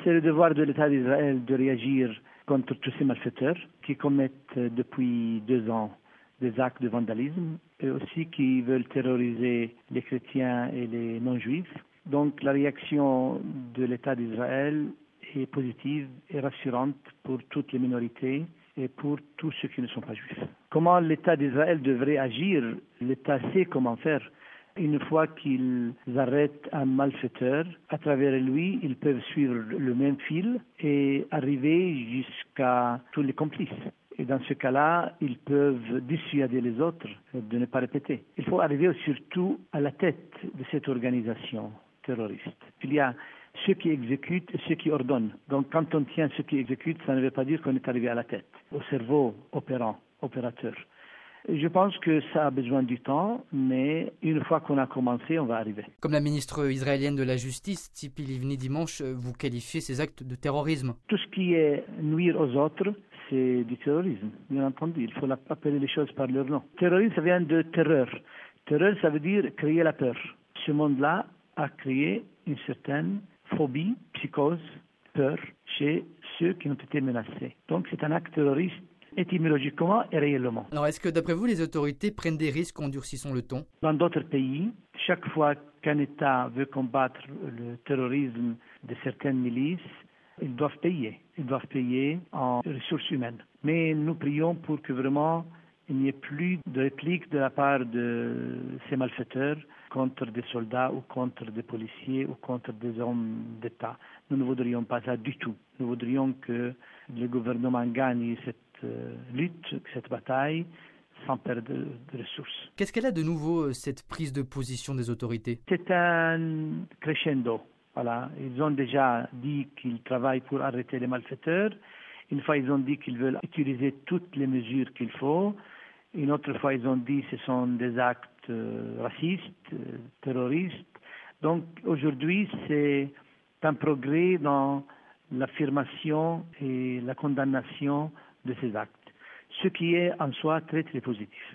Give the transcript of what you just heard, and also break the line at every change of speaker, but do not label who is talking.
C'est le devoir de l'État d'Israël de réagir contre tous ces malfaiteurs qui commettent depuis 2 ans des actes de vandalisme et aussi qui veulent terroriser les chrétiens et les non-juifs. Donc la réaction de l'État d'Israël est positive et rassurante pour toutes les minorités et pour tous ceux qui ne sont pas juifs. Comment l'État d'Israël devrait agir? L'État sait comment faire. Une fois qu'ils arrêtent un malfaiteur, à travers lui, ils peuvent suivre le même fil et arriver jusqu'à tous les complices. Et dans ce cas-là, ils peuvent dissuader les autres de ne pas répéter. Il faut arriver surtout à la tête de cette organisation terroriste. Il y a ceux qui exécutent et ceux qui ordonnent. Donc quand on tient ceux qui exécutent, ça ne veut pas dire qu'on est arrivé à la tête, au cerveau opérateur. Je pense que ça a besoin du temps, mais une fois qu'on a commencé, on va arriver.
Comme la ministre israélienne de la Justice, Tzipi Livni, dimanche, vous qualifiez ces actes de terrorisme.
Tout ce qui est nuire aux autres, c'est du terrorisme, bien entendu. Il faut appeler les choses par leur nom. Terrorisme, ça vient de terreur. Terreur, ça veut dire créer la peur. Ce monde-là a créé une certaine phobie, psychose, peur chez ceux qui ont été menacés. Donc c'est un acte terroriste étymologiquement et réellement.
Alors est-ce que d'après vous, les autorités prennent des risques en durcissant le ton?
Dans d'autres pays, chaque fois qu'un État veut combattre le terrorisme de certaines milices, ils doivent payer. Ils doivent payer en ressources humaines. Mais nous prions pour que vraiment il n'y ait plus de répliques de la part de ces malfaiteurs contre des soldats ou contre des policiers ou contre des hommes d'État. Nous ne voudrions pas ça du tout. Nous voudrions que le gouvernement gagne cette lutte, cette bataille, sans perdre de ressources.
Qu'est-ce qu'elle a de nouveau, cette prise de position des autorités?
C'est un crescendo. Voilà. Ils ont déjà dit qu'ils travaillent pour arrêter les malfaiteurs. Une fois, ils ont dit qu'ils veulent utiliser toutes les mesures qu'il faut. Une autre fois, ils ont dit que ce sont des actes racistes, terroristes. Donc aujourd'hui, c'est un progrès dans l'affirmation et la condamnation de ces actes, ce qui est en soi très très positif.